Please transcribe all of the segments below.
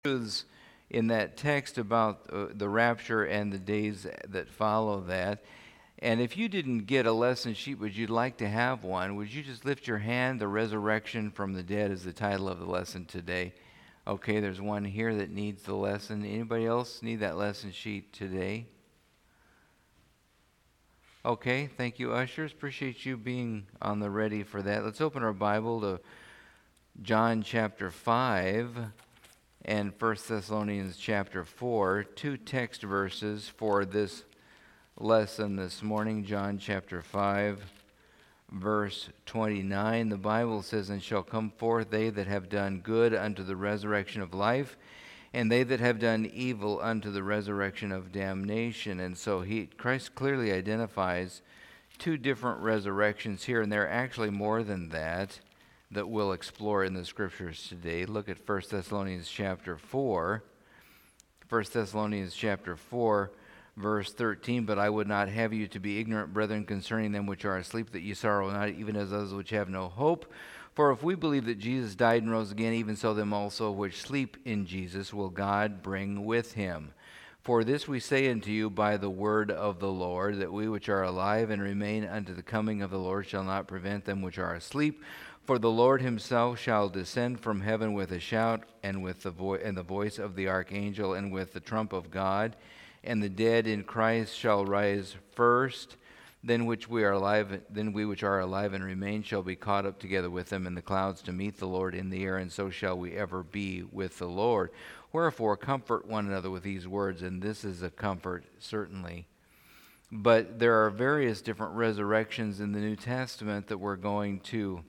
truths in that text about the rapture and the days that follow that. And if you didn't get a lesson sheet, would you like to have one? Would you just lift your hand? The resurrection from the dead is the title of the lesson today. Okay, there's one here that needs the lesson. Anybody else need that lesson sheet today? Okay, thank you, ushers. Appreciate you being on the ready for that. Let's open our Bible to John chapter 5 and 1 Thessalonians chapter 4, two text verses for this lesson this morning. John chapter 5, verse 29. The Bible says, "And shall come forth they that have done good unto the resurrection of life, and they that have done evil unto the resurrection of damnation." And so Christ clearly identifies two different resurrections here, and there are actually more than that we'll explore in the scriptures today. Look at 1 Thessalonians chapter 4. 1 Thessalonians chapter 4, verse 13. "But I would not have you to be ignorant, brethren, concerning them which are asleep, that ye sorrow not, even as those which have no hope. For if we believe that Jesus died and rose again, even so them also which sleep in Jesus will God bring with him. For this we say unto you by the word of the Lord, that we which are alive and remain unto the coming of the Lord shall not prevent them which are asleep. For the Lord himself shall descend from heaven with a shout, and with the voice of the archangel, and with the trump of God. And the dead in Christ shall rise first. Then we which are alive and remain shall be caught up together with them in the clouds to meet the Lord in the air, and so shall we ever be with the Lord. Wherefore comfort one another with these words," and this is a comfort, certainly. But there are various different resurrections in the New Testament that we're going to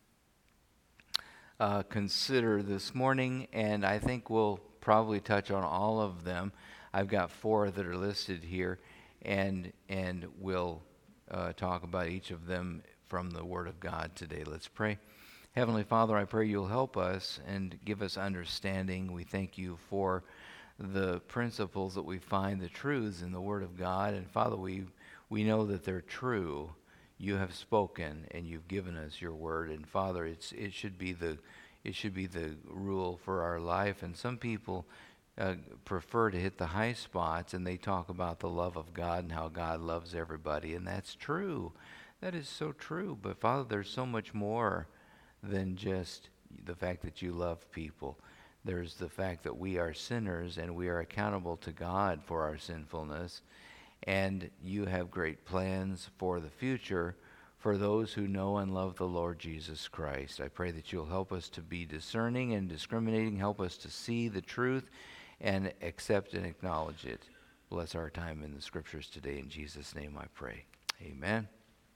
consider this morning, and I think we'll probably touch on all of them. I've got 4 that are listed here, and we'll talk about each of them from the Word of God today. Let's pray. Heavenly Father, I pray you'll help us and give us understanding. We thank you for the principles that we find, the truths in the Word of God, and Father, we know that they're true. You have spoken, and you've given us your word, and Father, it should be the rule for our life. And some people prefer to hit the high spots, and they talk about the love of God and how God loves everybody, and that's true. That is so true. But Father, there's so much more than just the fact that you love people. There's the fact that we are sinners, and we are accountable to God for our sinfulness. And you have great plans for the future for those who know and love the Lord Jesus Christ. I pray that you'll help us to be discerning and discriminating, help us to see the truth and accept and acknowledge it. Bless our time in the scriptures today. In Jesus' name I pray. Amen.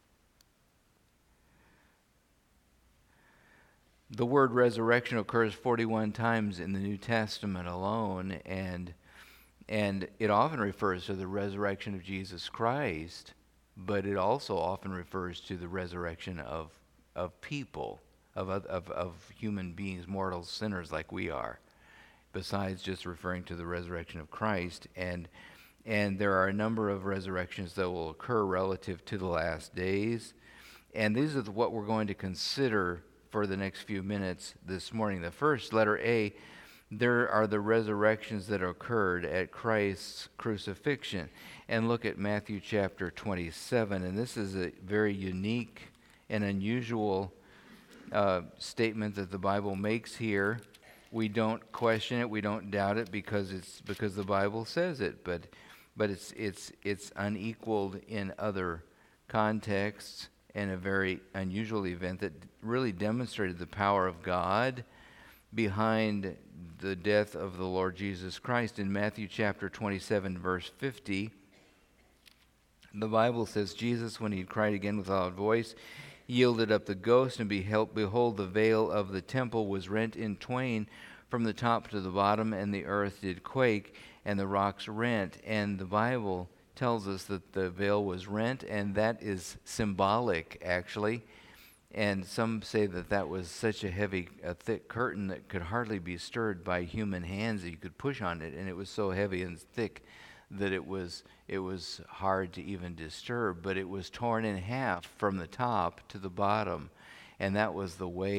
The word resurrection occurs 41 times in the New Testament alone, and it often refers to the resurrection of Jesus Christ, but it also often refers to the resurrection of people, of human beings, mortal sinners like we are, besides just referring to the resurrection of Christ. And there are a number of resurrections that will occur relative to the last days. And these are what we're going to consider for the next few minutes this morning. The first, letter A, there are the resurrections that occurred at Christ's crucifixion. And look at Matthew chapter 27. And this is a very unique and unusual statement that the Bible makes here. We don't question it, we don't doubt it, because the Bible says it. But it's unequaled in other contexts, and a very unusual event that really demonstrated the power of God behind the death of the Lord Jesus Christ. In Matthew chapter 27, verse 50, the Bible says, "Jesus, when he had cried again with a loud voice, yielded up the ghost, and behold, the veil of the temple was rent in twain from the top to the bottom, and the earth did quake, and the rocks rent." And the Bible tells us that the veil was rent, and that is symbolic, actually. And some say that was such a thick curtain that could hardly be stirred by human hands, that you could push on it, and it was so heavy and thick that it was hard to even disturb. But it was torn in half from the top to the bottom, and that was the way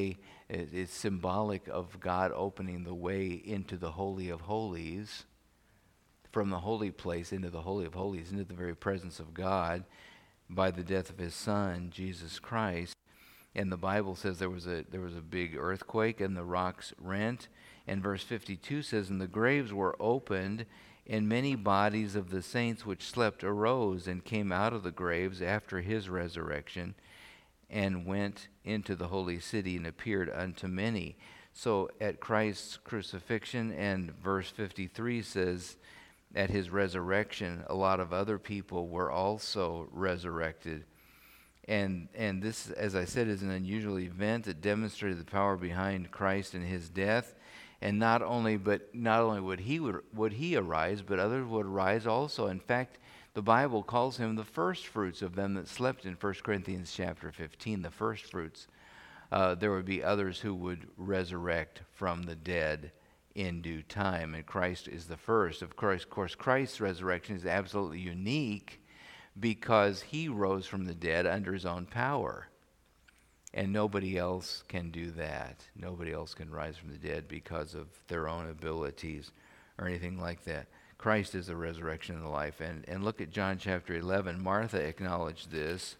It's symbolic of God opening the way into the Holy of Holies, from the holy place into the Holy of Holies, into the very presence of God by the death of his Son, Jesus Christ. And the Bible says there was a big earthquake and the rocks rent. And verse 52 says, and the graves were opened, and many bodies of the saints which slept arose and came out of the graves after his resurrection, and went into the holy city and appeared unto many. So at Christ's crucifixion, and verse 53 says, at his resurrection, a lot of other people were also resurrected. And this, as I said, is an unusual event that demonstrated the power behind Christ and his death. And not only would he arise, but others would rise also. In fact, the Bible calls him the first fruits of them that slept in 1 Corinthians chapter 15, the first fruits. There would be others who would resurrect from the dead in due time, and Christ is the first. Of course, Christ's resurrection is absolutely unique because he rose from the dead under his own power. And nobody else can do that. Nobody else can rise from the dead because of their own abilities or anything like that. Christ is the resurrection and the life. And look at John chapter 11. Martha acknowledged this,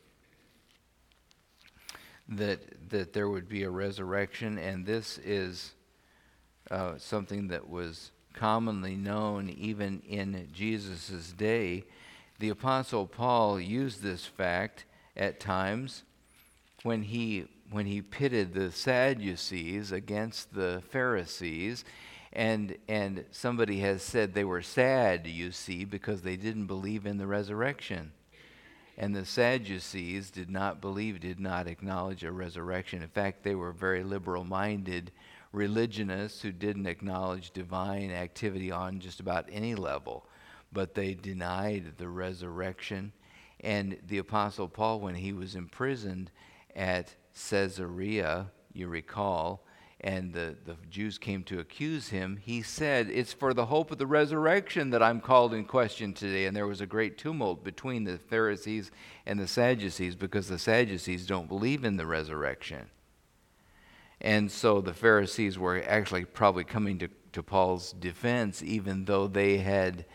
that there would be a resurrection, and this is something that was commonly known even in Jesus' day. The Apostle Paul used this fact at times when he pitted the Sadducees against the Pharisees, and somebody has said they were sad, you see, because they didn't believe in the resurrection. And the Sadducees did not acknowledge a resurrection. In fact, they were very liberal-minded religionists who didn't acknowledge divine activity on just about any level, but they denied the resurrection. And the Apostle Paul, when he was imprisoned at Caesarea, you recall, and the Jews came to accuse him, he said, it's for the hope of the resurrection that I'm called in question today. And there was a great tumult between the Pharisees and the Sadducees because the Sadducees don't believe in the resurrection. And so the Pharisees were actually probably coming to Paul's defense, even though they had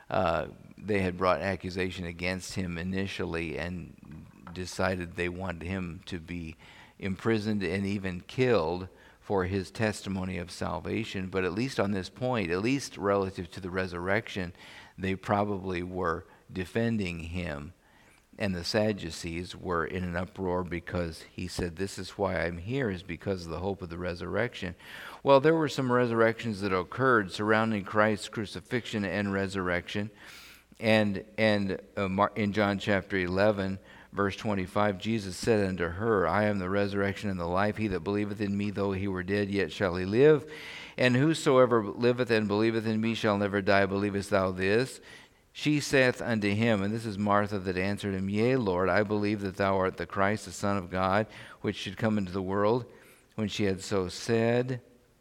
brought accusation against him initially and decided they wanted him to be imprisoned and even killed for his testimony of salvation. But at least on this point, at least relative to the resurrection, they probably were defending him. And the Sadducees were in an uproar because he said, this is why I'm here, is because of the hope of the resurrection. Well, there were some resurrections that occurred surrounding Christ's crucifixion and resurrection. And in John chapter 11, verse 25, Jesus said unto her, I am the resurrection and the life. He that believeth in me, though he were dead, yet shall he live. And whosoever liveth and believeth in me shall never die. Believest thou this? She saith unto him, and this is Martha that answered him, Yea, Lord, I believe that thou art the Christ, the Son of God, which should come into the world. When she had so said,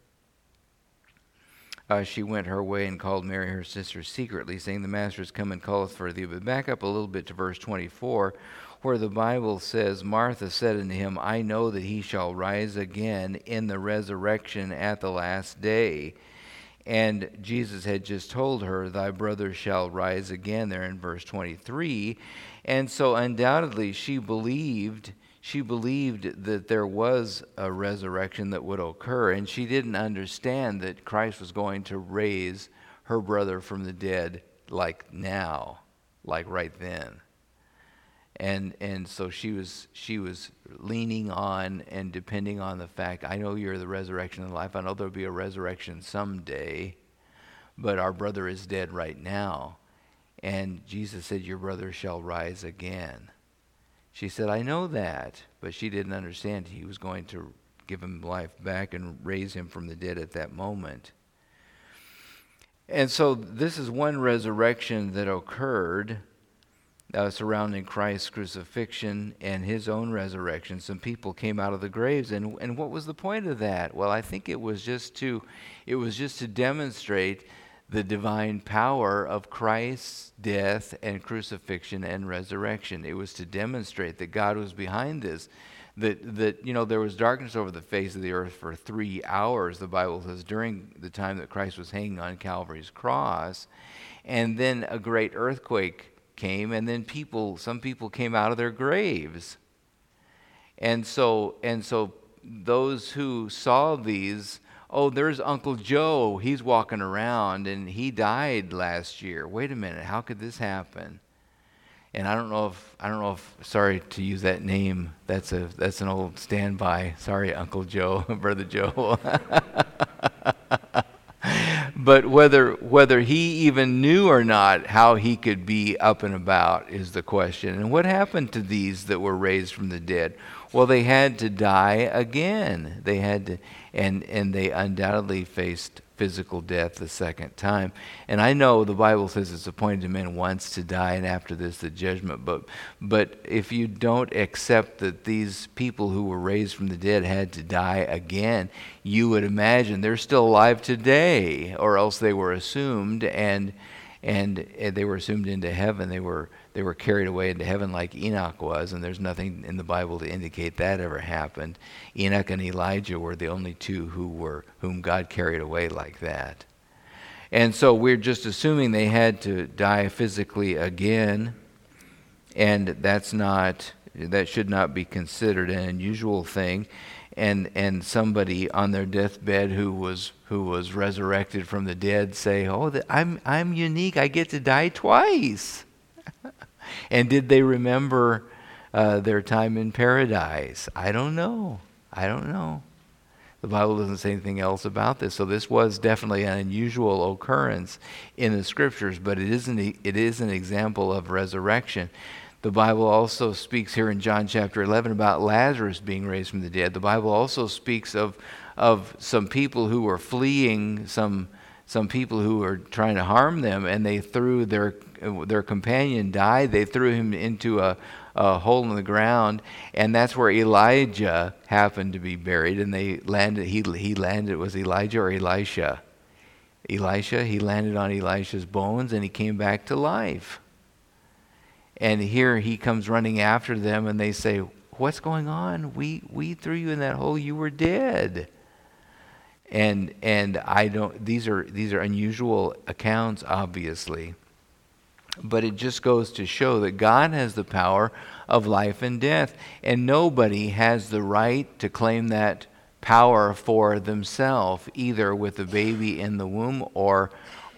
she went her way and called Mary her sister secretly, saying, The Master is come and calleth for thee. But back up a little bit to verse 24, where the Bible says, Martha said unto him, I know that he shall rise again in the resurrection at the last day. And Jesus had just told her, thy brother shall rise again, there in verse 23. And so undoubtedly she believed that there was a resurrection that would occur, and she didn't understand that Christ was going to raise her brother from the dead like now, like right then. And so she was leaning on and depending on the fact, I know you're the resurrection and life. I know there'll be a resurrection someday, but our brother is dead right now. And Jesus said, your brother shall rise again. She said, I know that, but she didn't understand he was going to give him life back and raise him from the dead at that moment. And so this is one resurrection that occurred surrounding Christ's crucifixion and his own resurrection. Some people came out of the graves, and what was the point of that? Well, I think it was just to demonstrate the divine power of Christ's death and crucifixion and resurrection. It was to demonstrate that God was behind this, That there was darkness over the face of the earth for 3 hours, the Bible says, during the time that Christ was hanging on Calvary's cross. And then a great earthquake came, and then some people came out of their graves. And so those who saw these, oh, there's Uncle Joe, he's walking around and he died last year. Wait a minute, how could this happen? And I don't know if sorry to use that name, that's an old standby. Sorry, Uncle Joe, Brother Joe. But whether he even knew or not how he could be up and about is the question. And what happened to these that were raised from the dead? Well, they had to die again. They had to, and they undoubtedly faced physical death the second time. And I know the Bible says it's appointed to men once to die, and after this the judgment. But if you don't accept that these people who were raised from the dead had to die again, you would imagine they're still alive today, or else they were assumed and they were assumed into heaven. They were carried away into heaven like Enoch was, and there's nothing in the Bible to indicate that ever happened. Enoch and Elijah were the only two whom God carried away like that. And so we're just assuming they had to die physically again, and that should not be considered an unusual thing. And somebody on their deathbed who was resurrected from the dead say, "Oh, I'm unique. I get to die twice." And did they remember their time in paradise? I don't know. The Bible doesn't say anything else about this. So this was definitely an unusual occurrence in the Scriptures, but it is an example of resurrection. The Bible also speaks here in John chapter 11 about Lazarus being raised from the dead. The Bible also speaks of some people who were fleeing, some people who were trying to harm them, and they threw their companion died. They threw him into a hole in the ground, and that's where Elijah happened to be buried. And they landed. He landed. Was Elijah or Elisha? Elisha. He landed on Elisha's bones, and he came back to life. And here he comes running after them, and they say, "What's going on? We threw you in that hole. You were dead." And I don't. These are unusual accounts, obviously, but it just goes to show that God has the power of life and death, and nobody has the right to claim that power for themselves, either with the baby in the womb or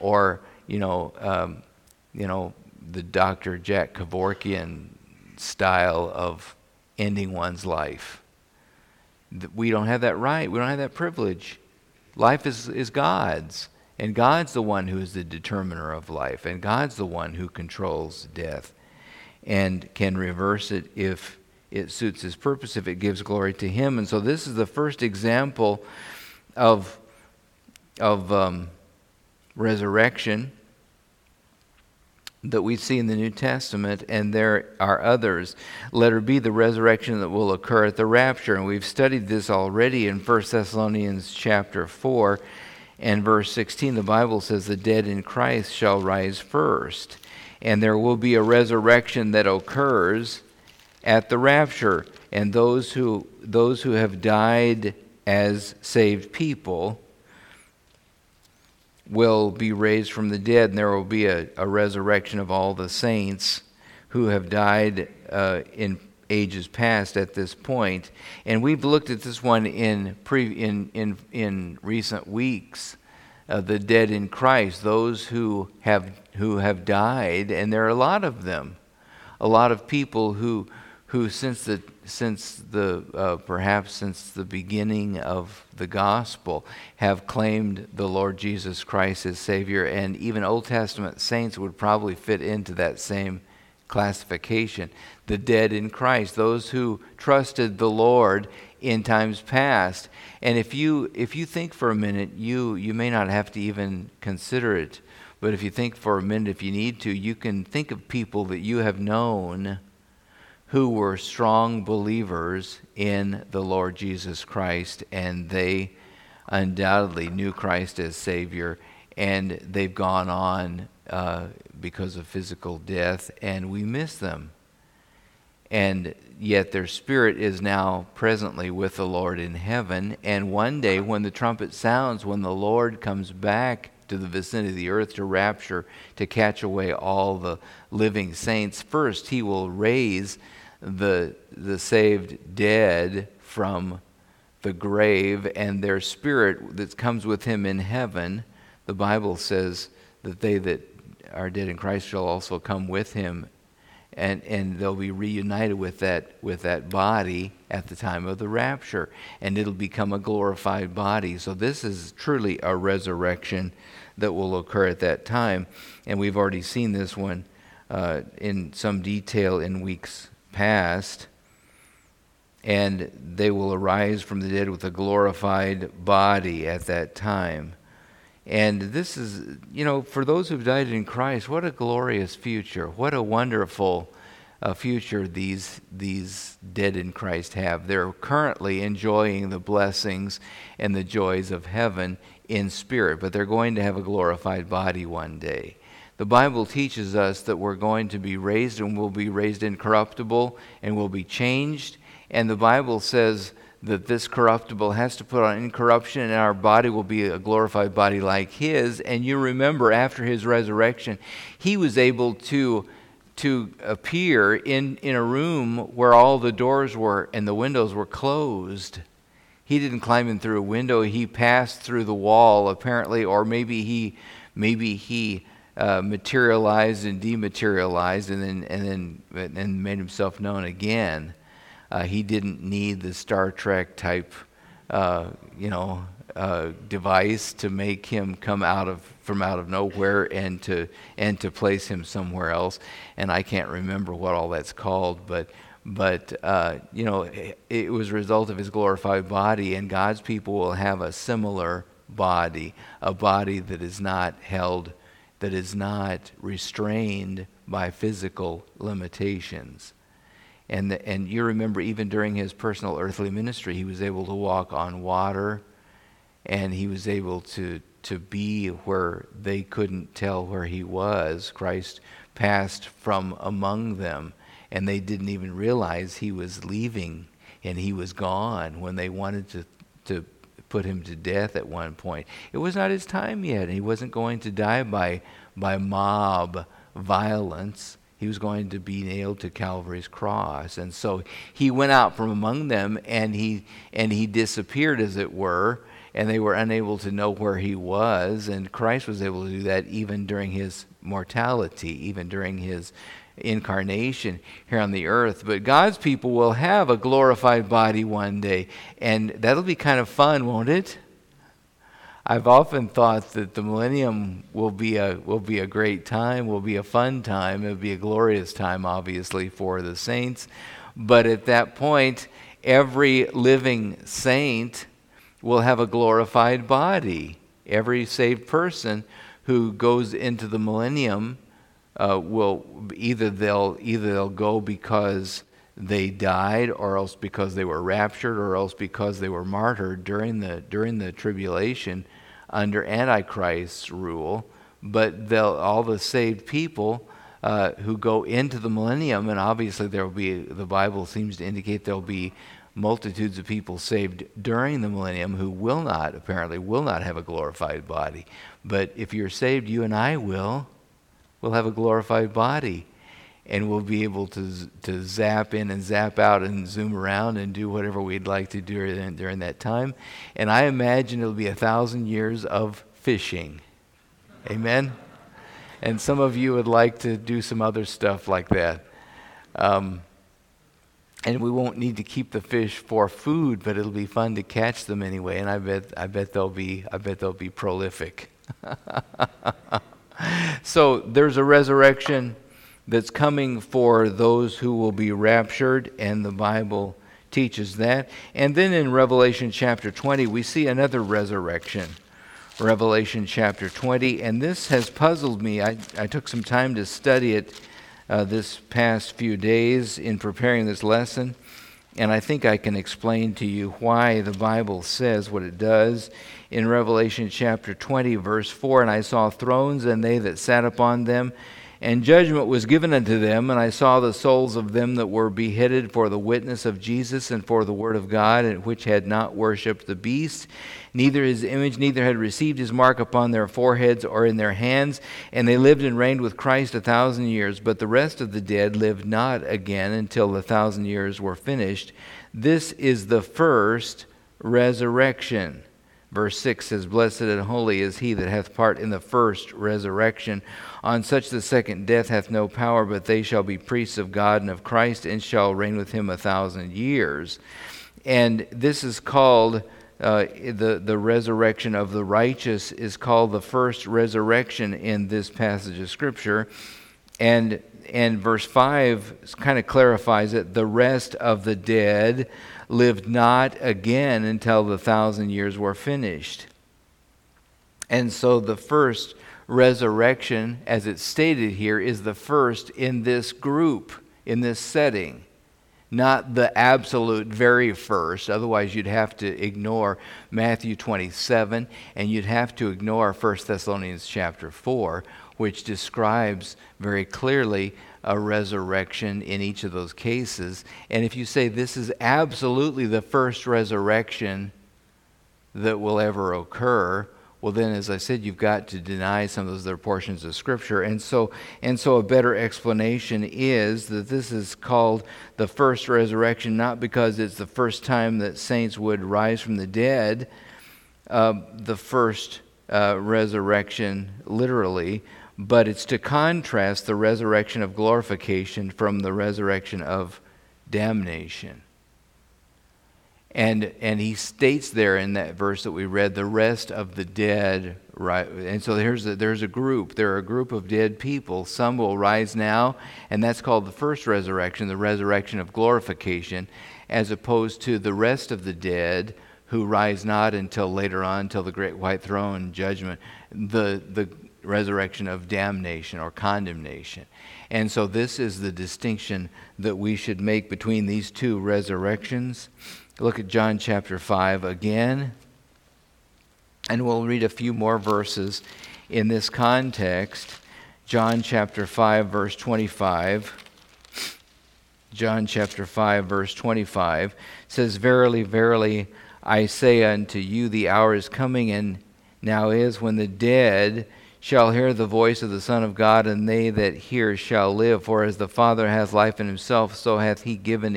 the Dr. Jack Kevorkian style of ending one's life. We don't have that right. We don't have that privilege. Life is God's, and God's the one who is the determiner of life, and God's the one who controls death and can reverse it if it suits His purpose, if it gives glory to Him. And so this is the first example of resurrection that we see in the New Testament, and there are others. Letter B, the resurrection that will occur at the rapture. And we've studied this already in 1 Thessalonians chapter 4 and verse 16. The Bible says the dead in Christ shall rise first. And there will be a resurrection that occurs at the rapture. And those who have died as saved people will be raised from the dead, and there will be a resurrection of all the saints who have died in ages past at this point. And we've looked at this one in recent weeks. The dead in Christ, those who have died, and there are a lot of them, a lot of people who since the beginning of the gospel have claimed the Lord Jesus Christ as Savior, and even Old Testament saints would probably fit into that same classification. The dead in Christ, those who trusted the Lord in times past. And if you think for a minute, you may not have to even consider it, but if you think for a minute, if you need to, you can think of people that you have known who were strong believers in the Lord Jesus Christ, and they undoubtedly knew Christ as Savior, and they've gone on because of physical death, and we miss them. and yet their spirit is now presently with the Lord in heaven. And one day when the trumpet sounds, when the Lord comes back to the vicinity of the earth to rapture, to catch away all the living saints, first he will raise the saved dead from the grave, and their spirit that comes with him in heaven. The Bible says that they that are dead in Christ shall also come with him, and they'll be reunited with that body at the time of the rapture, and it'll become a glorified body. So this is truly a resurrection that will occur at that time, and we've already seen this one in some detail in weeks past. And they will arise from the dead with a glorified body at that time. And this is, for those who've died in Christ, what a glorious future. What a wonderful future these dead in Christ have. They're currently enjoying the blessings and the joys of heaven in spirit, but they're going to have a glorified body one day. The Bible teaches us that we're going to be raised, and we'll be raised incorruptible, and we'll be changed. And the Bible says that this corruptible has to put on incorruption, and our body will be a glorified body like his. And you remember, after his resurrection, he was able to appear in a room where all the doors were and the windows were closed. He didn't climb in through a window. He passed through the wall, apparently, or maybe he materialized and dematerialized, and then made himself known again. He didn't need the Star Trek type, device to make him come from out of nowhere and to place him somewhere else. And I can't remember what all that's called, but it was a result of his glorified body, and God's people will have a similar body, a body that is not held, that is not restrained by physical limitations. And you remember, even during his personal earthly ministry, he was able to walk on water, and he was able to be where they couldn't tell where he was. Christ passed from among them, and they didn't even realize he was leaving, and he was gone when they wanted to put him to death at one point. It was not his time yet, and he wasn't going to die by mob violence. He was going to be nailed to Calvary's cross. And so he went out from among them, and he disappeared, as it were, and they were unable to know where he was. And Christ was able to do that even during his mortality, even during his incarnation here on the earth. But God's people will have a glorified body one day, and that'll be kind of fun, won't it? I've often thought that the millennium will be a great time, will be a fun time. It'll be a glorious time, obviously, for the saints. But at that point, every living saint will have a glorified body. Every saved person who goes into the millennium will either they'll go because they died, or else because they were raptured, or else because they were martyred during the tribulation under Antichrist's rule. But all the saved people who go into the millennium, and obviously the Bible seems to indicate there'll be multitudes of people saved during the millennium who will not have a glorified body. But if you're saved, you and I will have a glorified body. And we'll be able to zap in and zap out and zoom around and do whatever we'd like to do during that time. And I imagine it'll be 1,000 years of fishing. Amen? And some of you would like to do some other stuff like that. And we won't need to keep the fish for food, but it'll be fun to catch them anyway. And I bet they'll be prolific. So there's a resurrection that's coming for those who will be raptured, and the Bible teaches that. And then in Revelation chapter 20, we see another resurrection. Revelation chapter 20, and this has puzzled me. I took some time to study it this past few days in preparing this lesson, and I think I can explain to you why the Bible says what it does. In Revelation chapter 20, verse 4, "And I saw thrones, and they that sat upon them, And judgment was given unto them, and I saw the souls of them that were beheaded for the witness of Jesus and for the word of God, and which had not worshipped the beast, neither his image, neither had received his mark upon their foreheads or in their hands. And they lived and reigned with Christ 1,000 years. But the rest of the dead lived not again until the 1,000 years were finished. This is the first resurrection. Verse 6 says, Blessed and holy is he that hath part in the first resurrection. On such the second death hath no power, but they shall be priests of God and of Christ, and shall reign with him 1,000 years. And this is called, the resurrection of the righteous is called the first resurrection in this passage of Scripture. And verse 5 kind of clarifies it. The rest of the dead lived not again until the 1,000 years were finished. And so the first resurrection, as it's stated here, is the first in this group, in this setting. Not the absolute very first. Otherwise, you'd have to ignore Matthew 27, and you'd have to ignore 1 Thessalonians chapter 4, which describes very clearly a resurrection in each of those cases. And if you say this is absolutely the first resurrection that will ever occur, well then, as I said, you've got to deny some of those other portions of Scripture. And so a better explanation is that this is called the first resurrection, not because it's the first time that saints would rise from the dead, the first resurrection literally, but it's to contrast the resurrection of glorification from the resurrection of damnation. And he states there in that verse that we read, the rest of the dead, right? And so there's a group. There are a group of dead people. Some will rise now, and that's called the first resurrection, the resurrection of glorification, as opposed to the rest of the dead who rise not until later on, until the great white throne judgment, the resurrection of damnation or condemnation. And so this is the distinction that we should make between these two resurrections. Look at John chapter 5 again, and we'll read a few more verses in this context. John chapter 5, verse 25. John chapter 5, verse 25 says, Verily, verily, I say unto you, the hour is coming, and now is, when the dead shall hear the voice of the Son of God, and they that hear shall live. For as the Father hath life in himself, so hath he given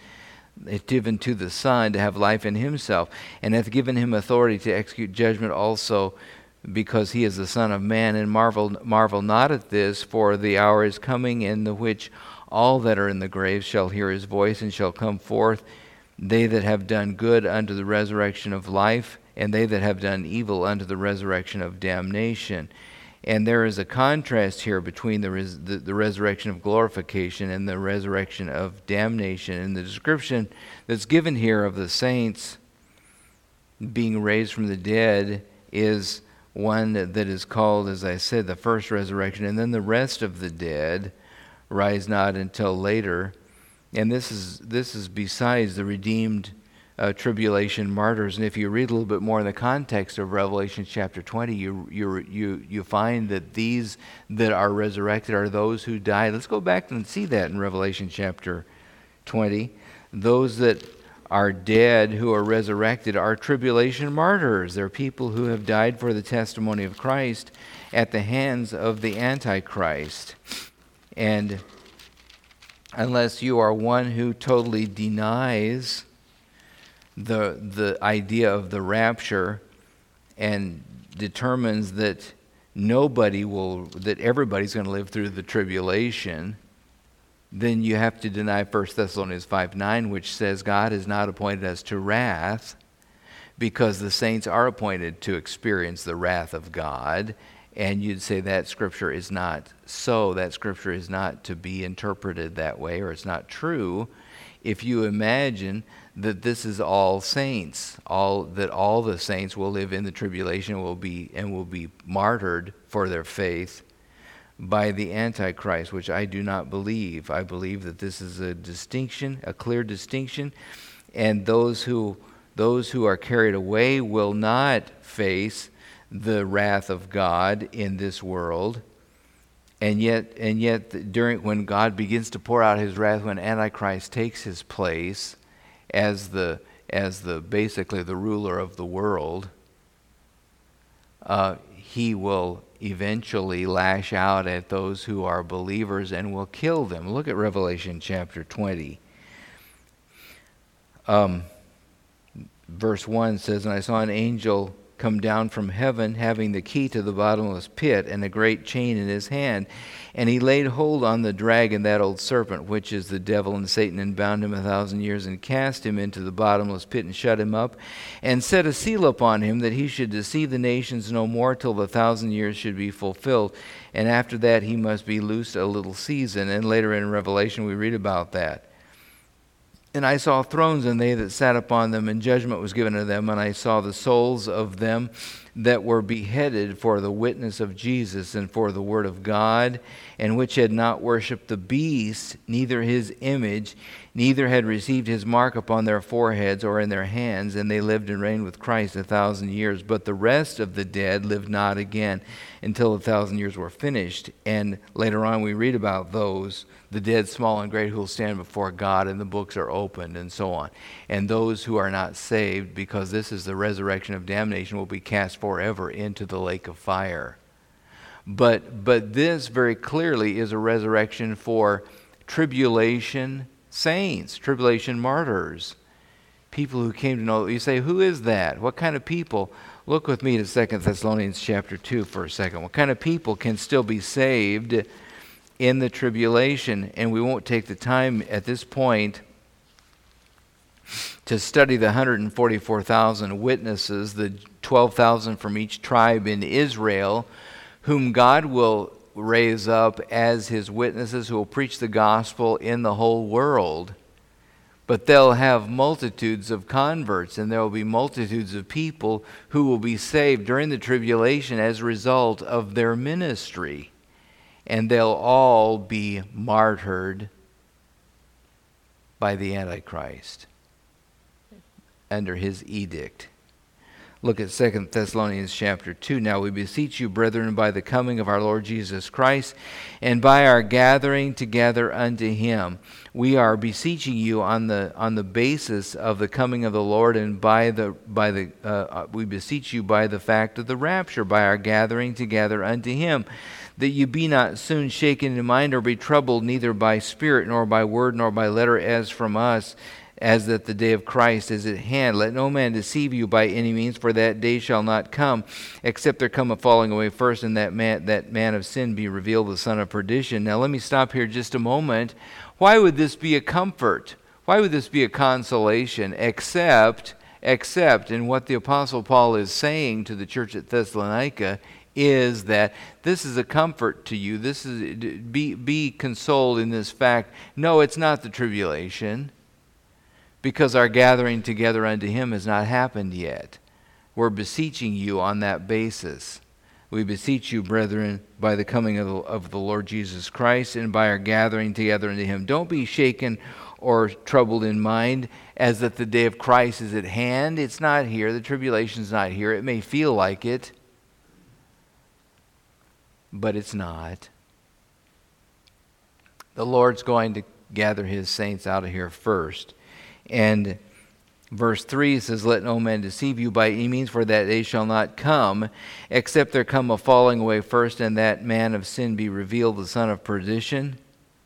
to the Son to have life in himself, and hath given him authority to execute judgment also, because he is the Son of Man. And marvel not at this, for the hour is coming in the which all that are in the grave shall hear his voice, and shall come forth, they that have done good unto the resurrection of life, and they that have done evil unto the resurrection of damnation. And there is a contrast here between the resurrection of glorification and the resurrection of damnation. And the description that's given here of the saints being raised from the dead is one that is called, as I said, the first resurrection. And then the rest of the dead rise not until later. And this is besides the redeemed tribulation martyrs. And if you read a little bit more in the context of Revelation chapter 20, you find that these that are resurrected are those who died. Let's go back and see that in Revelation chapter 20. Those that are dead who are resurrected are tribulation martyrs. They're people who have died for the testimony of Christ at the hands of the Antichrist. And unless you are one who totally denies the idea of the rapture and determines that everybody's going to live through the tribulation, then you have to deny 1 Thessalonians 5:9, which says God has not appointed us to wrath, because the saints are appointed to experience the wrath of God. And you'd say that scripture is not so. That scripture is not to be interpreted that way, or it's not true if you imagine that this is all saints, that all the saints will live in the tribulation will be martyred for their faith by the Antichrist, which I do not believe. I believe that this is a distinction, a clear distinction, and those who are carried away will not face the wrath of God in this world, And yet, during when God begins to pour out his wrath, when Antichrist takes his place as the basically the ruler of the world, he will eventually lash out at those who are believers and will kill them. Look at Revelation chapter 20. Verse 1 says, "And I saw an angel come down from heaven, having the key to the bottomless pit and a great chain in his hand. And he laid hold on the dragon, that old serpent, which is the devil and Satan, and bound him 1,000 years, and cast him into the bottomless pit, and shut him up, and set a seal upon him, that he should deceive the nations no more, till the 1,000 years should be fulfilled. And after that he must be loosed a little season." And later in Revelation we read about that. "And I saw thrones, and they that sat upon them, and judgment was given to them. And I saw the souls of them that were beheaded for the witness of Jesus and for the word of God, and which had not worshipped the beast, neither his image, neither had received his mark upon their foreheads or in their hands. And they lived and reigned with Christ 1,000 years. But the rest of the dead lived not again until the 1,000 years were finished." And later on we read about those, the dead, small and great, who will stand before God, and the books are opened, and so on. And those who are not saved, because this is the resurrection of damnation, will be cast forever into the lake of fire. But this very clearly is a resurrection for tribulation saints, tribulation martyrs, people who came to know. You say, who is that? What kind of people? Look with me to 2 Thessalonians chapter 2 for a second. What kind of people can still be saved in the tribulation? And we won't take the time at this point to study the 144,000 witnesses, the 12,000 from each tribe in Israel, whom God will raise up as his witnesses, who will preach the gospel in the whole world. But they'll have multitudes of converts, and there will be multitudes of people who will be saved during the tribulation as a result of their ministry. And they'll all be martyred by the Antichrist under his edict. Look at 2 Thessalonians chapter 2. "Now we beseech you, brethren, by the coming of our Lord Jesus Christ, and by our gathering together unto him." We are beseeching you on the basis of the coming of the Lord, and we beseech you by the fact of the rapture, by our gathering together unto him, that you be not soon shaken in mind, or be troubled, neither by spirit, nor by word, nor by letter, as from us, as that the day of Christ is at hand. Let no man deceive you by any means, for that day shall not come, except there come a falling away first, and that man of sin be revealed, the son of perdition. Now let me stop here just a moment. Why would this be a comfort? Why would this be a consolation, except in what the Apostle Paul is saying to the church at Thessalonica, is that this is a comfort to you. This is be consoled in this fact. No, it's not the tribulation, because our gathering together unto him has not happened yet. We're beseeching you on that basis. We beseech you, brethren, by the coming of the Lord Jesus Christ, and by our gathering together unto him. Don't be shaken or troubled in mind, as that the day of Christ is at hand. It's not here. The tribulation's not here. It may feel like it, but it's not. The Lord's going to gather his saints out of here first. And verse 3 says, "Let no man deceive you by any means, for that day shall not come, except there come a falling away first, and that man of sin be revealed, the son of perdition."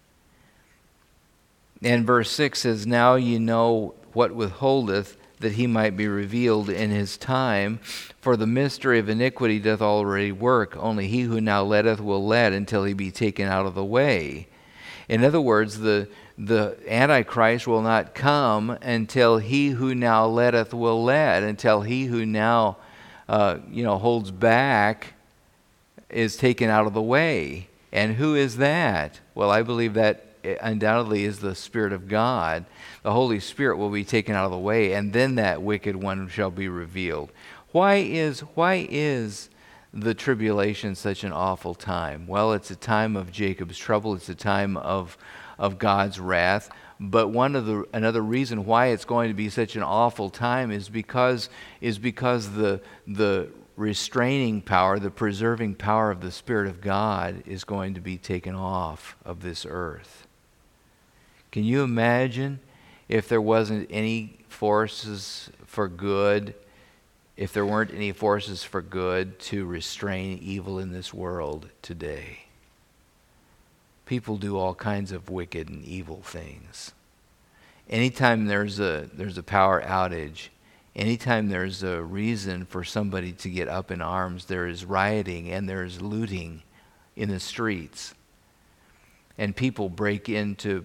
And verse 6 says, "Now ye know what withholdeth, that he might be revealed in his time. For the mystery of iniquity doth already work. Only he who now letteth will let until he be taken out of the way." In other words, the Antichrist will not come until he who now letteth will let, until he who now holds back is taken out of the way. And who is that? Well, I believe that undoubtedly is the Spirit of God. The Holy Spirit will be taken out of the way, and then that wicked one shall be revealed. Why is the tribulation such an awful time? Well, it's a time of Jacob's trouble. It's a time of God's wrath. But another reason why it's going to be such an awful time is because the restraining power, the preserving power of the Spirit of God is going to be taken off of this earth. Can you imagine if there wasn't any forces for good, if there weren't any forces for good to restrain evil in this world today? People do all kinds of wicked and evil things. Anytime there's a power outage, anytime there's a reason for somebody to get up in arms, there is rioting and there is looting in the streets. And people break into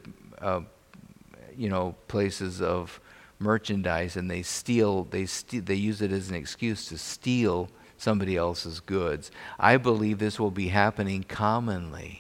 places of merchandise and they use it as an excuse to steal somebody else's goods. I believe this will be happening commonly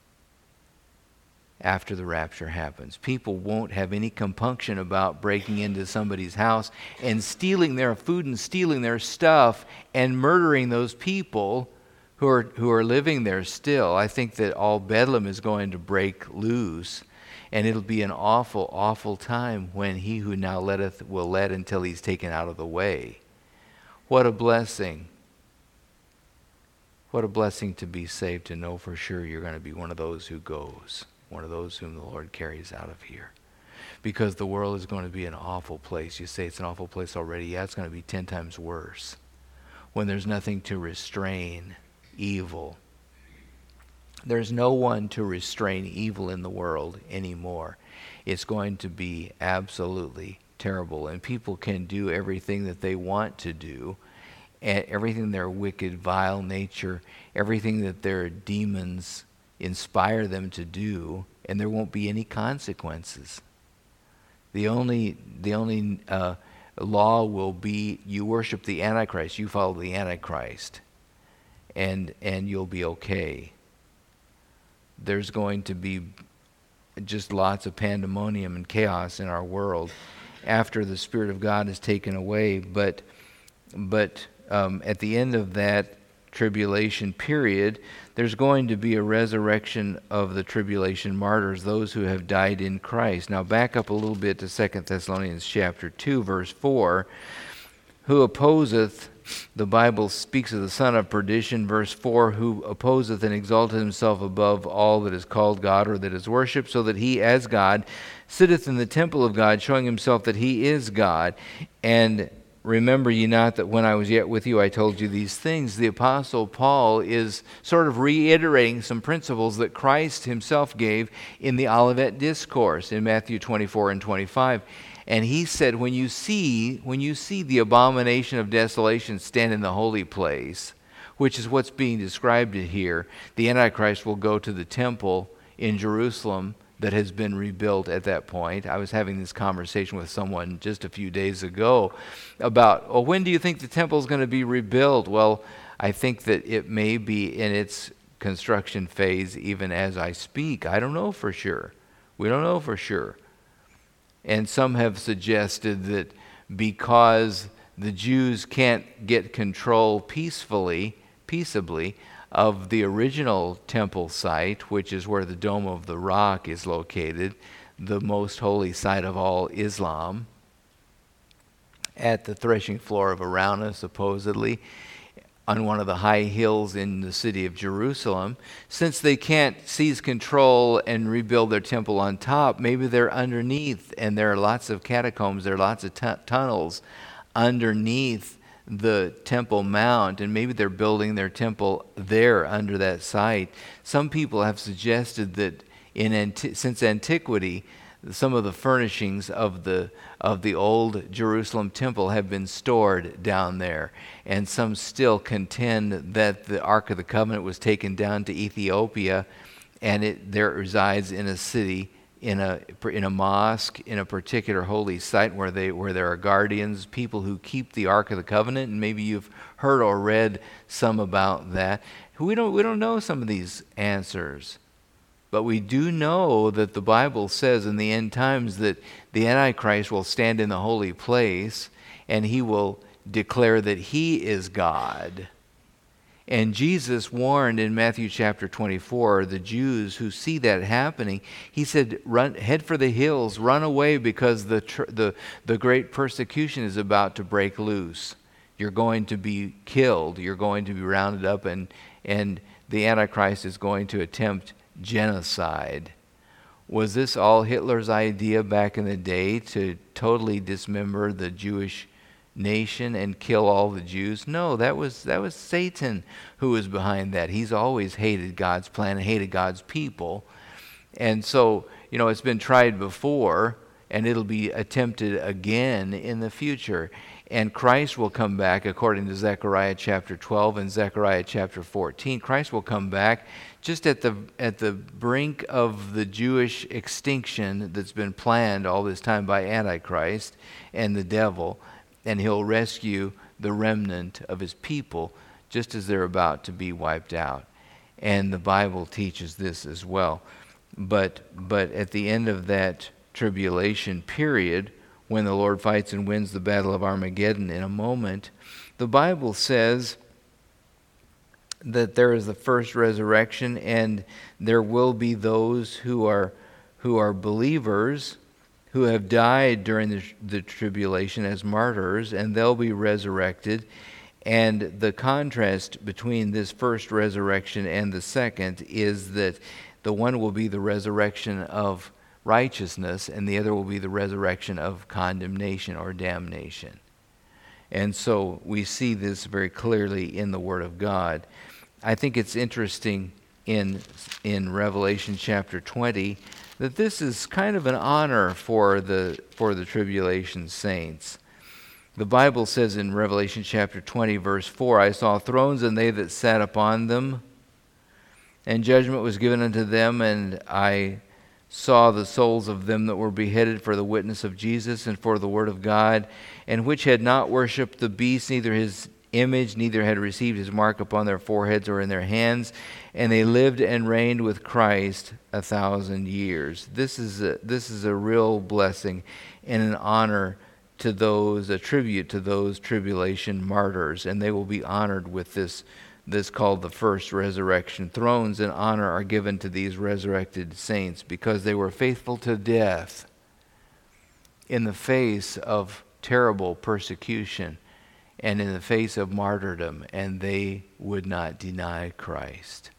after the rapture happens. People won't have any compunction about breaking into somebody's house and stealing their food and stealing their stuff and murdering those people who are living there still. I think that all Bedlam is going to break loose, and it'll be an awful, awful time when he who now letteth will let until he's taken out of the way. What a blessing. What a blessing to be saved, to know for sure you're going to be one of those who goes, one of those whom the Lord carries out of here. Because the world is going to be an awful place. You say it's an awful place already. Yeah, it's going to be 10 times worse when there's nothing to restrain evil. There's no one to restrain evil in the world anymore. It's going to be absolutely terrible. And people can do everything that they want to do, and everything their wicked, vile nature, everything that their demons inspire them to do, and there won't be any consequences. The only law will be you worship the Antichrist, you follow the Antichrist, and you'll be okay. There's going to be just lots of pandemonium and chaos in our world after the Spirit of God is taken away, but at the end of that tribulation period, there's going to be a resurrection of the tribulation martyrs, those who have died in Christ. Now back up a little bit to 2 Thessalonians chapter 2, verse 4. Who opposeth, the Bible speaks of the son of perdition, verse 4, who opposeth and exalteth himself above all that is called God or that is worshipped, so that he as God sitteth in the temple of God, showing himself that he is God. And remember ye not that when I was yet with you I told you these things? The Apostle Paul is sort of reiterating some principles that Christ himself gave in the Olivet Discourse in Matthew 24 and 25. And he said, when you see the abomination of desolation stand in the holy place, which is what's being described here, the Antichrist will go to the temple in Jerusalem that has been rebuilt at that point. I was having this conversation with someone just a few days ago about, when do you think the temple is going to be rebuilt? Well, I think that it may be in its construction phase even as I speak. I don't know for sure. We don't know for sure. And some have suggested that because the Jews can't get control peaceably of the original temple site, which is where the Dome of the Rock is located, the most holy site of all Islam, at the threshing floor of Araunah, supposedly, on one of the high hills in the city of Jerusalem. Since they can't seize control and rebuild their temple on top, maybe they're underneath, and there are lots of catacombs, there are lots of tunnels underneath the Temple Mount, and maybe they're building their temple there under that site. Some people have suggested that since antiquity, some of the furnishings of the old Jerusalem temple have been stored down there, and some still contend that the Ark of the Covenant was taken down to Ethiopia, and there resides in a city, in a mosque, in a particular holy site where there are guardians, people who keep the Ark of the Covenant, and maybe you've heard or read some about that. We don't know some of these answers. But we do know that the Bible says in the end times that the Antichrist will stand in the holy place and he will declare that he is God. And Jesus warned in Matthew chapter 24 the Jews who see that happening. He said, head for the hills, run away, because the great persecution is about to break loose. You're going to be killed. You're going to be rounded up, and the Antichrist is going to attempt genocide. Was this all Hitler's idea back in the day, to totally dismember the Jewish nation and kill all the Jews? No, that was Satan who was behind that. He's always hated God's plan and hated God's people. And so, it's been tried before, and it'll be attempted again in the future. And Christ will come back, according to Zechariah chapter 12 and Zechariah chapter 14. Christ will come back just at the brink of the Jewish extinction that's been planned all this time by Antichrist and the devil, and he'll rescue the remnant of his people just as they're about to be wiped out. And the Bible teaches this as well. But at the end of that tribulation period, when the Lord fights and wins the battle of Armageddon in a moment, the Bible says that there is the first resurrection, and there will be those who are believers who have died during the tribulation as martyrs, and they'll be resurrected. And the contrast between this first resurrection and the second is that the one will be the resurrection of righteousness, and the other will be the resurrection of condemnation or damnation. And so we see this very clearly in the Word of God. I think it's interesting in Revelation chapter 20 that this is kind of an honor for the tribulation saints. The Bible says in Revelation chapter 20 verse 4, I saw thrones and they that sat upon them, and judgment was given unto them, and I saw the souls of them that were beheaded for the witness of Jesus and for the word of God, and which had not worshipped the beast, neither his image, neither had received his mark upon their foreheads or in their hands, and they lived and reigned with Christ 1,000 years. This is a real blessing and an honor to those, a tribute to those tribulation martyrs, and they will be honored with this called the first resurrection. Thrones and honor are given to these resurrected saints because they were faithful to death in the face of terrible persecution and in the face of martyrdom, and they would not deny Christ.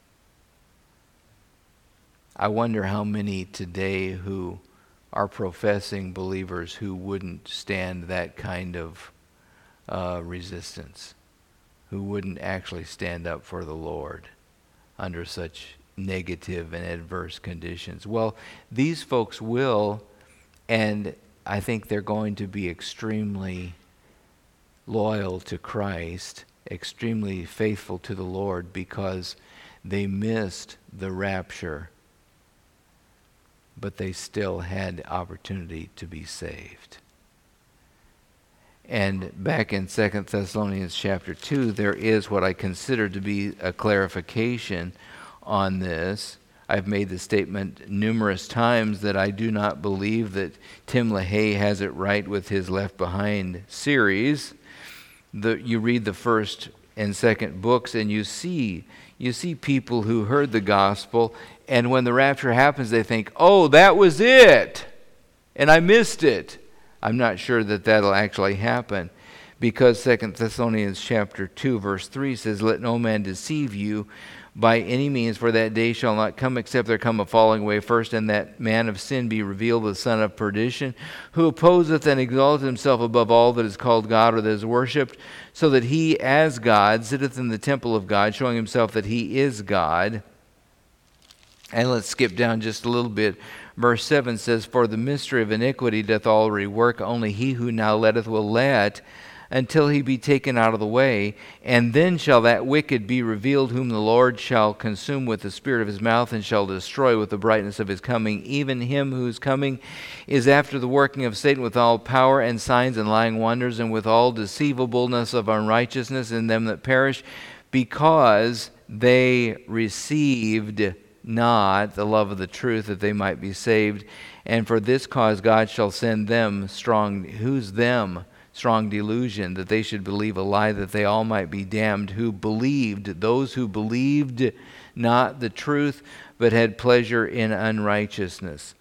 I wonder how many today who are professing believers who wouldn't stand that kind of resistance, who wouldn't actually stand up for the Lord under such negative and adverse conditions. Well, these folks will, and I think they're going to be extremely loyal to Christ, extremely faithful to the Lord, because they missed the rapture, but they still had the opportunity to be saved. And back in 2 Thessalonians chapter 2, there is what I consider to be a clarification on this. I've made the statement numerous times that I do not believe that Tim LaHaye has it right with his Left Behind series. You read the first and second books, and you see people who heard the gospel, and when the rapture happens, they think, oh, that was it, and I missed it. I'm not sure that that'll actually happen, because 2 Thessalonians chapter 2 verse 3 says, let no man deceive you by any means, for that day shall not come except there come a falling away first, and that man of sin be revealed, the son of perdition, who opposeth and exalteth himself above all that is called God or that is worshipped, so that he as God sitteth in the temple of God, showing himself that he is God. And let's skip down just a little bit. Verse 7 says, for the mystery of iniquity doth already work, only he who now letteth will let, until he be taken out of the way. And then shall that wicked be revealed, whom the Lord shall consume with the spirit of his mouth, and shall destroy with the brightness of his coming, even him whose coming is after the working of Satan, with all power and signs and lying wonders, and with all deceivableness of unrighteousness in them that perish, because they received not the love of the truth, that they might be saved. And for this cause God shall send them strong, who's them? Strong delusion, that they should believe a lie, that they all might be damned, who believed, those who believed not the truth, but had pleasure in unrighteousness.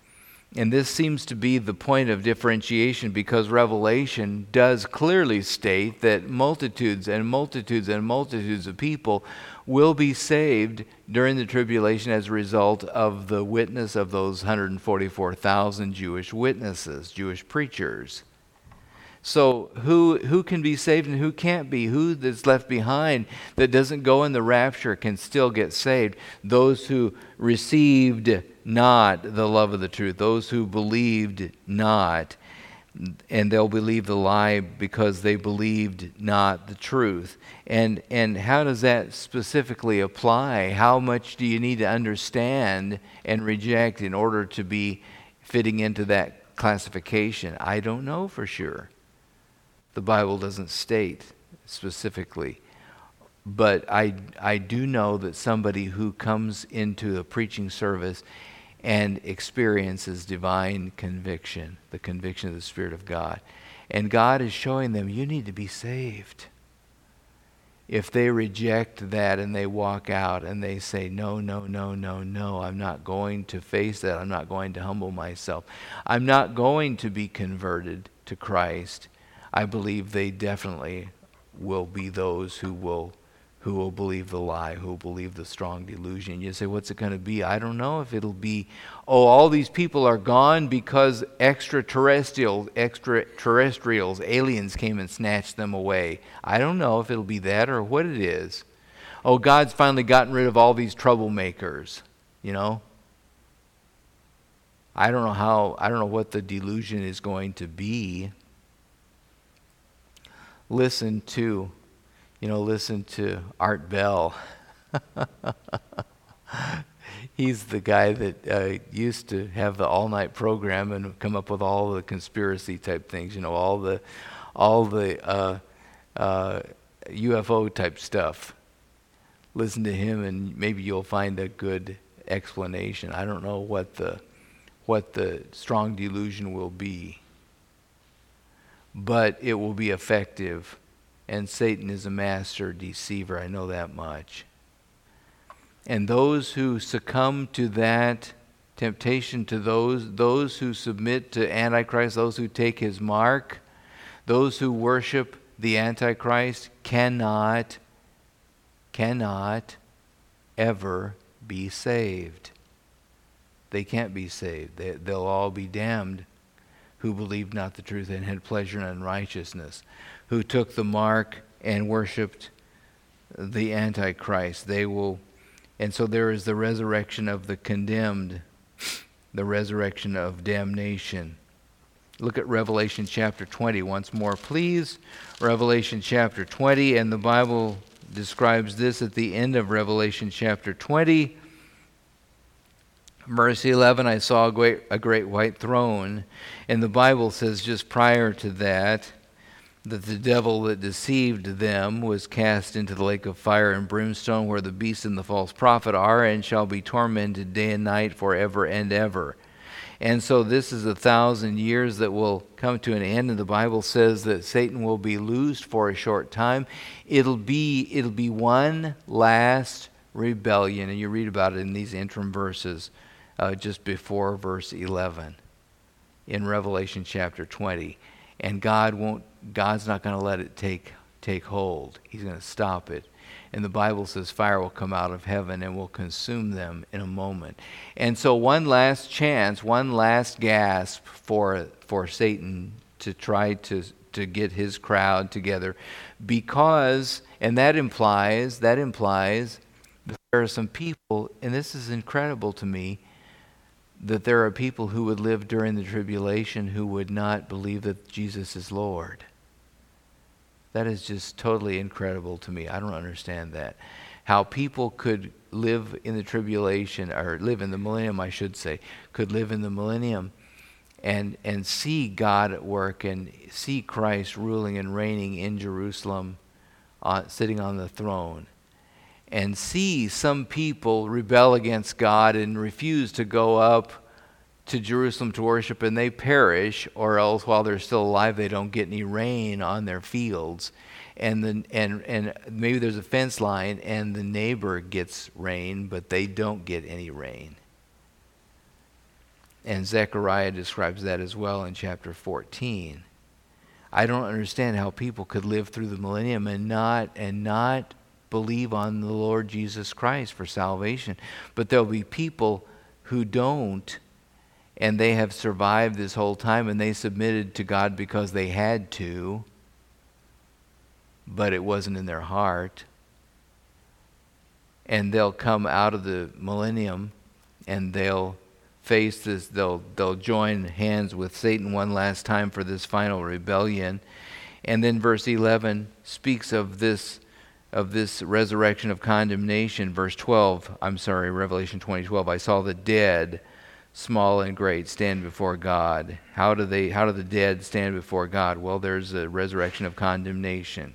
And this seems to be the point of differentiation, because Revelation does clearly state that multitudes and multitudes and multitudes of people will be saved during the tribulation as a result of the witness of those 144,000 Jewish witnesses, Jewish preachers. So who can be saved and who can't be? Who that's left behind that doesn't go in the rapture can still get saved? Those who received not the love of the truth, those who believed not, and they'll believe the lie because they believed not the truth. And how does that specifically apply? How much do you need to understand and reject in order to be fitting into that classification? I don't know for sure. The Bible doesn't state specifically. But I do know that somebody who comes into a preaching service and experiences divine conviction, the conviction of the Spirit of God, and God is showing them, you need to be saved. If they reject that and they walk out and they say, no, no, no, no, no, I'm not going to face that. I'm not going to humble myself. I'm not going to be converted to Christ. I believe they definitely will be those who will believe the lie, who will believe the strong delusion. You say, what's it going to be? I don't know if it'll be, all these people are gone because extraterrestrials, aliens came and snatched them away. I don't know if it'll be that or what it is. God's finally gotten rid of all these troublemakers, I don't know what the delusion is going to be. Listen to Art Bell. He's the guy that used to have the all-night program and come up with all the conspiracy type things, all the UFO type stuff. Listen to him and maybe you'll find a good explanation. I don't know what the strong delusion will be, but it will be effective. And Satan is a master deceiver. I know that much. And those who succumb to that temptation, to those who submit to Antichrist, those who take his mark, those who worship the Antichrist cannot ever be saved. They can't be saved. They'll all be damned who believed not the truth and had pleasure in unrighteousness, who took the mark and worshipped the Antichrist. They will, and so there is the resurrection of the condemned, the resurrection of damnation. Look at Revelation chapter 20 once more, please. Revelation chapter 20, and the Bible describes this at the end of Revelation chapter 20. Verse 11, I saw a great white throne, and the Bible says just prior to that the devil that deceived them was cast into the lake of fire and brimstone, where the beast and the false prophet are, and shall be tormented day and night forever and ever. And so this is 1,000 years that will come to an end, and the Bible says that Satan will be loosed for a short time. It'll be one last rebellion, and you read about it in these interim verses just before verse 11 in Revelation chapter 20. And God's not going to let it take hold. He's going to stop it. And the Bible says fire will come out of heaven and will consume them in a moment. And so one last chance, one last gasp for Satan to try to get his crowd together, because, and that implies that there are some people, and this is incredible to me, that there are people who would live during the tribulation who would not believe that Jesus is Lord. That is just totally incredible to me. I don't understand that. How people could live in the tribulation, or live in the millennium, I should say, could live in the millennium and see God at work and see Christ ruling and reigning in Jerusalem, sitting on the throne, and see some people rebel against God and refuse to go up to Jerusalem to worship, and they perish, or else while they're still alive they don't get any rain on their fields, and maybe there's a fence line and the neighbor gets rain but they don't get any rain. And Zechariah describes that as well in chapter 14. I don't understand how people could live through the millennium and not believe on the Lord Jesus Christ for salvation. But there'll be people who don't, and they have survived this whole time, and they submitted to God because they had to, but it wasn't in their heart. And they'll come out of the millennium, and they'll face this, they'll join hands with Satan one last time for this final rebellion. And then verse 11 speaks of this resurrection of condemnation. Revelation 20:12, I saw the dead, small and great, stand before God. How do the dead stand before God? Well, there's a resurrection of condemnation.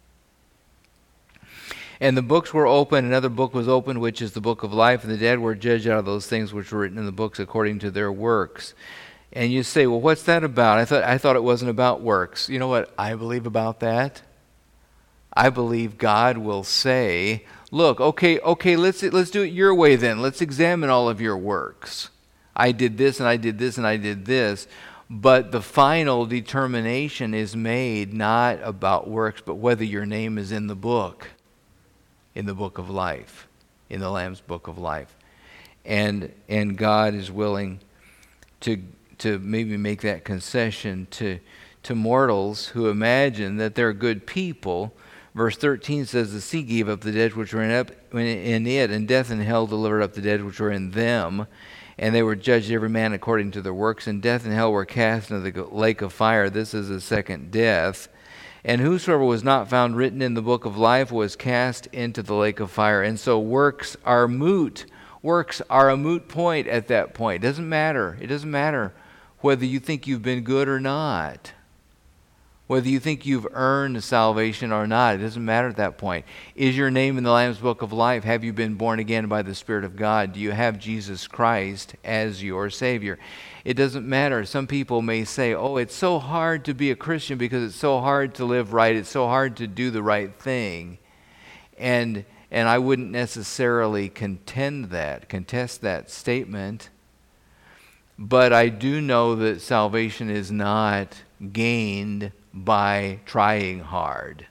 And the books were opened, another book was opened, which is the book of life, and the dead were judged out of those things which were written in the books according to their works. And you say, well, what's that about? I thought it wasn't about works. You know what I believe about that? I believe God will say, look, okay, let's do it your way then. Let's examine all of your works. I did this, and I did this, and I did this. But the final determination is made not about works, but whether your name is in the book of life, in the Lamb's book of life. And God is willing to maybe make that concession to mortals who imagine that they're good people. Verse 13 says, the sea gave up the dead which were in it, and death and hell delivered up the dead which were in them. And they were judged every man according to their works, and death and hell were cast into the lake of fire. This is the second death. And whosoever was not found written in the book of life was cast into the lake of fire. And so works are moot. Works are a moot point at that point. It doesn't matter. It doesn't matter whether you think you've been good or not. Whether you think you've earned salvation or not. It doesn't matter at that point. Is your name in the Lamb's book of life? Have you been born again by the Spirit of God? Do you have Jesus Christ as your Savior? It doesn't matter. Some people may say, oh, it's so hard to be a Christian because it's so hard to live right. It's so hard to do the right thing. And I wouldn't necessarily contest that statement. But I do know that salvation is not gained by trying hard.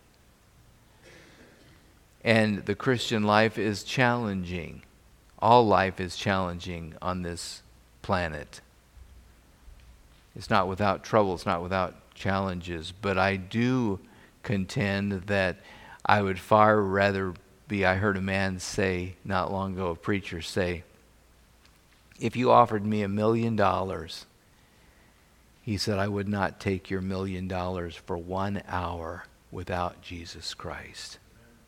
And the Christian life is challenging. All life is challenging on this planet. It's not without trouble, it's not without challenges, but I do contend that I would far rather be, I heard a man say not long ago, a preacher say, if you offered me $1 million, he said, I would not take your $1 million for 1 hour without Jesus Christ.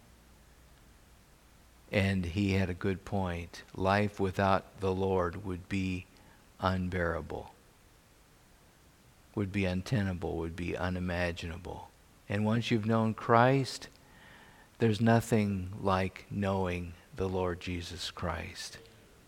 And he had a good point. Life without the Lord would be unbearable, would be untenable, would be unimaginable. And once you've known Christ, there's nothing like knowing the Lord Jesus Christ.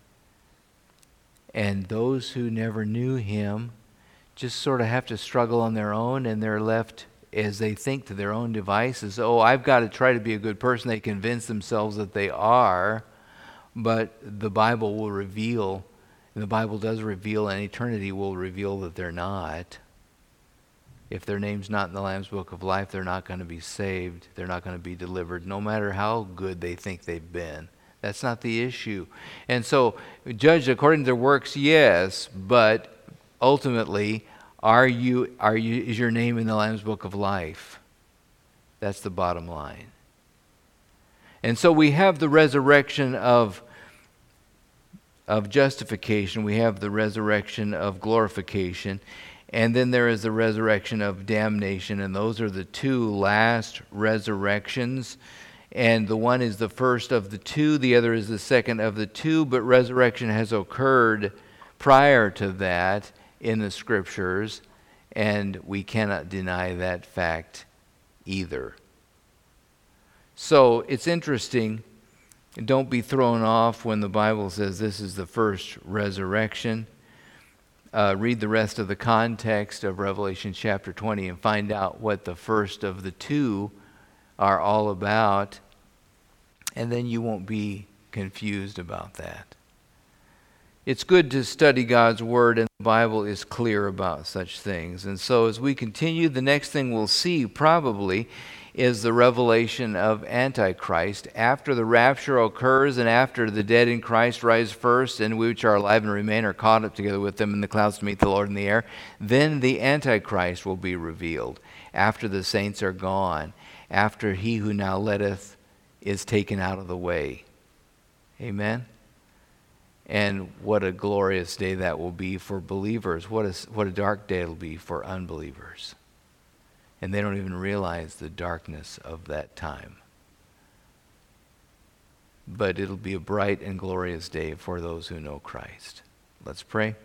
And those who never knew him just sort of have to struggle on their own, and they're left, as they think to their own devices, oh, I've got to try to be a good person. They convince themselves that they are, but the Bible will reveal, and the Bible does reveal, and eternity will reveal that they're not. If their name's not in the Lamb's Book of Life, they're not going to be saved. They're not going to be delivered, no matter how good they think they've been. That's not the issue. And so, judged according to their works, yes, but ultimately, is your name in the Lamb's Book of Life? That's the bottom line. And so we have the resurrection of justification. We have the resurrection of glorification. And then there is the resurrection of damnation. And those are the two last resurrections. And the one is the first of the two. The other is the second of the two. But resurrection has occurred prior to that in the Scriptures. And we cannot deny that fact either. So it's interesting. Don't be thrown off when the Bible says this is the first resurrection. Read the rest of the context of Revelation chapter 20 and find out what the first of the two are all about, and then you won't be confused about that. it's good to study God's Word, and the Bible is clear about such things. And so as we continue, the next thing we'll see probably is the revelation of Antichrist. After the rapture occurs and after the dead in Christ rise first, and we which are alive and remain are caught up together with them in the clouds to meet the Lord in the air, then the Antichrist will be revealed after the saints are gone, after he who now letteth is taken out of the way. Amen? And what a glorious day that will be for believers. What a dark day it'll be for unbelievers. And they don't even realize the darkness of that time. But it'll be a bright and glorious day for those who know Christ. Let's pray.